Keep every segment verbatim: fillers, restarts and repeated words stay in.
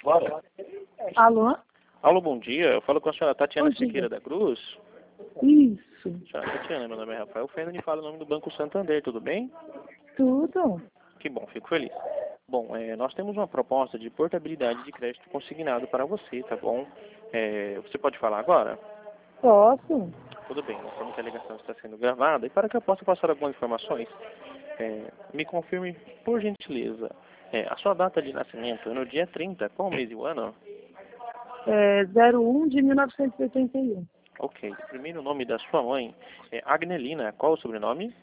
Bora. Alô? Alô, bom dia. Eu falo com a senhora Tatiana Bom dia. Siqueira da Cruz. Isso. Senhora Tatiana, meu nome é Rafael Fernando e falo em nome do Banco Santander, tudo bem? Tudo? Que bom, fico feliz. Bom, é, nós temos uma proposta de portabilidade de crédito consignado para você, tá bom? É, você pode falar agora? Posso? Tudo bem, informo que a ligação está sendo gravada e para que eu possa passar algumas informações, é, me confirme, por gentileza, é, a sua data de nascimento é no dia trinta, qual mês e o ano? É zero um de mil novecentos e oitenta e um. Ok. O primeiro nome da sua mãe é Agnelina. Qual o sobrenome?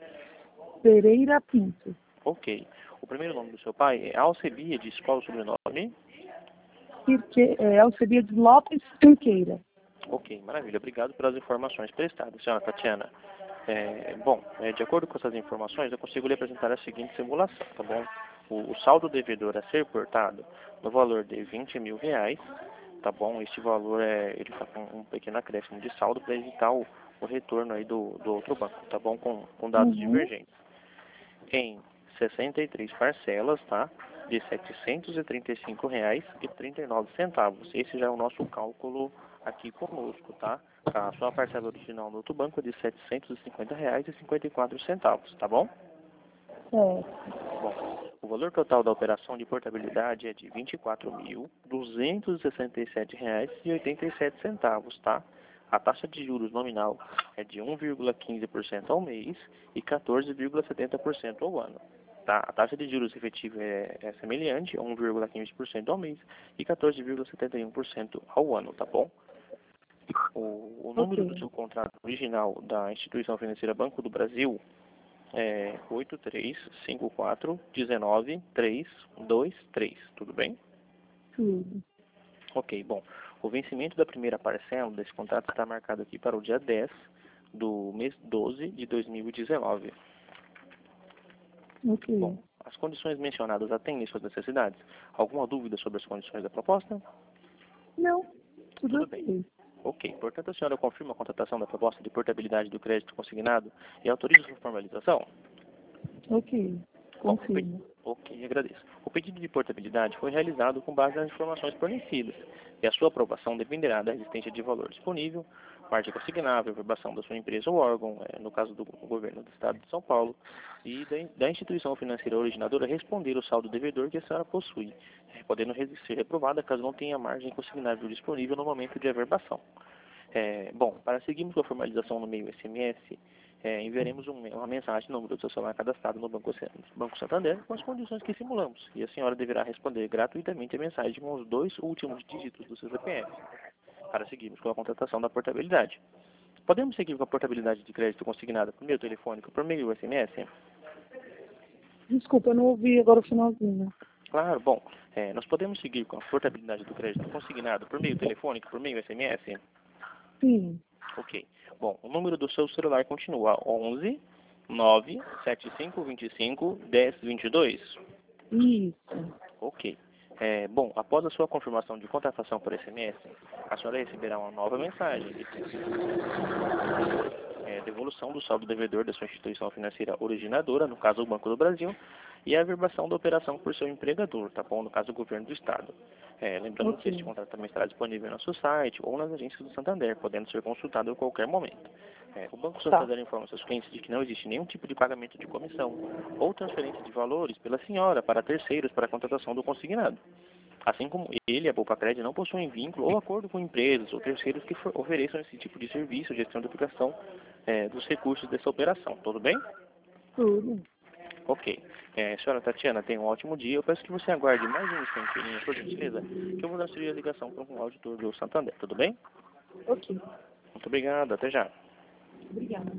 Pereira Pinto. Ok. O primeiro nome do seu pai é Alcebiades. Qual o sobrenome? Pirque... É, Alcebiades Lopes Pinqueira. Ok, maravilha. Obrigado pelas informações prestadas, senhora Tatiana. É, bom, é, de acordo com essas informações, eu consigo lhe apresentar a seguinte simulação, tá bom? O, o saldo devedor a ser portado no valor de vinte mil reais, tá bom? Este valor é, ele está com um pequeno acréscimo de saldo para evitar o, o retorno aí do, do outro banco, tá bom? Com, com dados Uhum. divergentes. Em sessenta e três parcelas, tá? De setecentos e trinta e cinco reais e trinta e nove centavos. Esse já é o nosso cálculo aqui conosco, tá? A sua parcela original no outro banco é de setecentos e cinquenta reais e cinquenta e quatro centavos, tá bom? É. Bom, o valor total da operação de portabilidade é de vinte e quatro mil duzentos e sessenta e sete reais e oitenta e sete centavos, tá? A taxa de juros nominal é de um vírgula quinze por cento ao mês e quatorze vírgula setenta por cento ao ano. Tá? A taxa de juros efetiva é, é semelhante, um vírgula quinze por cento ao mês e quatorze vírgula setenta e um por cento ao ano, tá bom? O, o número do Ok. seu contrato original da instituição financeira Banco do Brasil é oito três cinco quatro um nove três dois três, tudo bem? Tudo. Ok, bom. O vencimento da primeira parcela desse contrato está marcado aqui para o dia dez do mês doze de dois mil e dezenove. Ok. Bom, as condições mencionadas atendem suas necessidades? Alguma dúvida sobre as condições da proposta? Não. Tudo Tudo bem. ok. Ok, portanto a senhora confirma a contratação da proposta de portabilidade do crédito consignado e autoriza sua formalização? Ok. Bom, o pe- Confirmo. ok, agradeço. O pedido de portabilidade foi realizado com base nas informações fornecidas e a sua aprovação dependerá da existência de valor disponível, parte consignável, verbação da sua empresa ou órgão, eh, no caso do governo do Estado de São Paulo, e da, da instituição financeira originadora responder o saldo devedor que a senhora possui, eh, podendo re- ser reprovada caso não tenha margem consignável disponível no momento de averbação. É, bom, para seguirmos com a formalização no meio S M S, é, enviaremos um, uma mensagem no número do seu celular cadastrado no Banco, Banco Santander com as condições que simulamos. E a senhora deverá responder gratuitamente a mensagem com os dois últimos dígitos do seu C P F, para seguirmos com a contratação da portabilidade. Podemos seguir com a portabilidade de crédito consignada por meio telefônico, por meio S M S? Desculpa, eu não ouvi agora o finalzinho. Claro, bom, é, nós podemos seguir com a portabilidade do crédito consignado por meio telefônico, por meio S M S? Sim. Ok. Bom, o número do seu celular continua onze nove sete cinco dois cinco um zero dois dois. Isso. Ok. É, bom, após a sua confirmação de contratação por S M S, a senhora receberá uma nova mensagem de é, devolução do saldo devedor da sua instituição financeira originadora, no caso o Banco do Brasil, e a averbação da operação por seu empregador, tá bom? No caso o Governo do Estado. É, lembrando que este Ok. contrato também estará disponível no nosso site ou nas agências do Santander, podendo ser consultado a qualquer momento. É, o Banco Tá. Santander informa seus clientes de que não existe nenhum tipo de pagamento de comissão ou transferência de valores pela senhora para terceiros para a contratação do consignado. Assim como ele, a Poupa Crédito, não possuem vínculo ou acordo com empresas ou terceiros que for, ofereçam esse tipo de serviço, gestão de aplicação é, dos recursos dessa operação. Tudo bem? Tudo. Ok. É, senhora Tatiana, tenha um ótimo dia. Eu peço que você aguarde mais um instantinho, por gentileza, que eu vou transferir a ligação para um auditor do Santander. Tudo bem? Ok. Muito obrigado. Até já. Obrigada.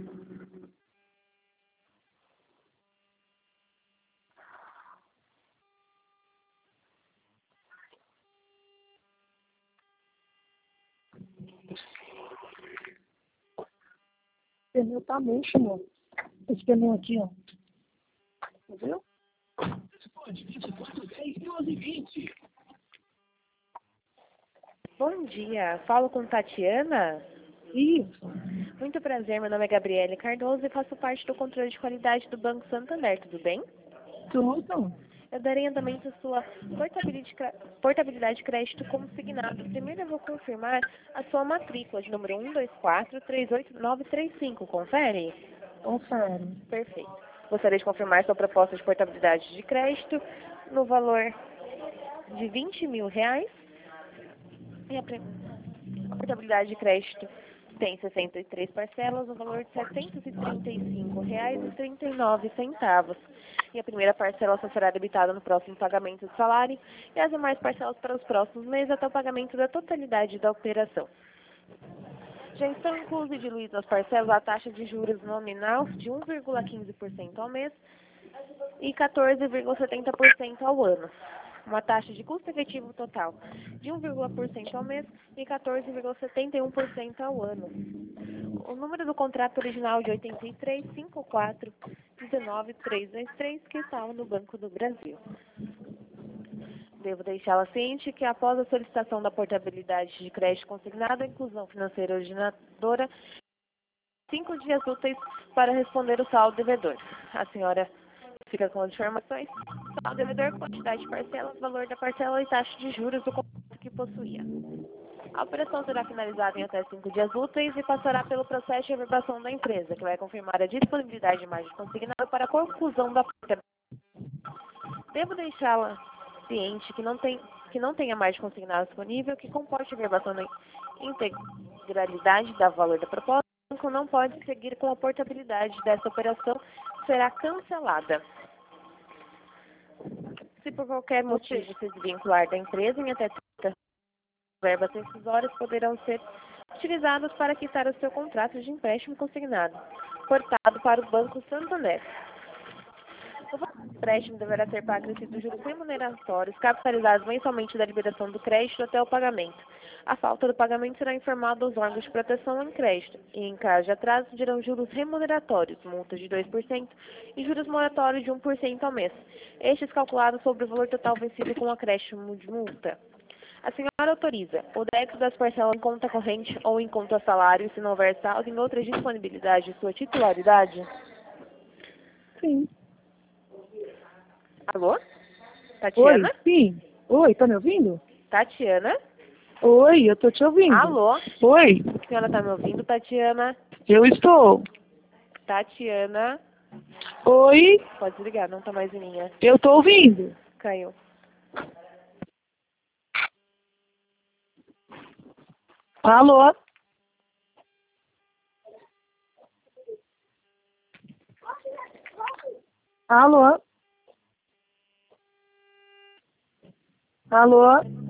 O pneu tá murcho, amor. Esse pneu aqui, ó. Entendeu? Bom dia, falo com Tatiana. Isso. Muito prazer, meu nome é Gabriele Cardoso e faço parte do controle de qualidade do Banco Santander, tudo bem? Tudo. Eu darei andamento à sua portabilidade, portabilidade de crédito consignado. Primeiro eu vou confirmar a sua matrícula de número um dois quatro três oito nove três cinco. Confere? Confere. Perfeito. Gostaria de confirmar sua proposta de portabilidade de crédito no valor de vinte mil reais. E a, pre... a portabilidade de crédito tem sessenta e três parcelas, no valor de setecentos e trinta e cinco reais e trinta e nove centavos. E a primeira parcela só será debitada no próximo pagamento do salário e as demais parcelas para os próximos meses até o pagamento da totalidade da operação. Já estão inclusos e diluídos nas parcelas a taxa de juros nominal de um vírgula quinze por cento ao mês e quatorze vírgula setenta por cento ao ano. Uma taxa de custo efetivo total de um vírgula um por cento ao mês e quatorze vírgula setenta e um por cento ao ano. O número do contrato original de oitenta e três, cinquenta e quatro, dezenove, trezentos e vinte e três, que estava no Banco do Brasil. Devo deixá-la ciente que após a solicitação da portabilidade de crédito consignado, a inclusão financeira originadora, cinco dias úteis para responder o saldo devedor. A senhora fica com as informações. Saldo devedor, quantidade de parcelas, valor da parcela e taxa de juros do contrato que possuía. A operação será finalizada em até cinco dias úteis e passará pelo processo de averbação da empresa, que vai confirmar a disponibilidade de margem consignada para a conclusão da portabilidade. Devo deixá-la ciente que não tem que não tenha margem consignada disponível que comporte a averbação da integralidade da valor da proposta, o banco não pode seguir com a portabilidade dessa operação, será cancelada. Se por qualquer motivo se desvincular da empresa, em até trinta verbas rescisórias poderão ser utilizadas para quitar o seu contrato de empréstimo consignado, portado para o Banco Santander. O empréstimo deverá ser pago acrescidos juros remuneratórios capitalizados mensalmente da liberação do crédito até o pagamento. A falta do pagamento será informada aos órgãos de proteção em crédito e, em caso de atraso, dirão juros remuneratórios, multas de dois por cento e juros moratórios de um por cento ao mês, estes calculados sobre o valor total vencido com acréscimo de multa. A senhora autoriza o débito das parcelas em conta corrente ou em conta salário, se não houver saldo em outra disponibilidade de sua titularidade? Sim. Alô? Tatiana? Oi, sim. Oi, tá me ouvindo? Tatiana? Oi, eu tô te ouvindo. Alô? Oi, A senhora tá me ouvindo, Tatiana? eu estou. Tatiana? Oi, Pode desligar, não tá mais em linha. eu tô ouvindo. Caiu. Alô? Alô? Alô?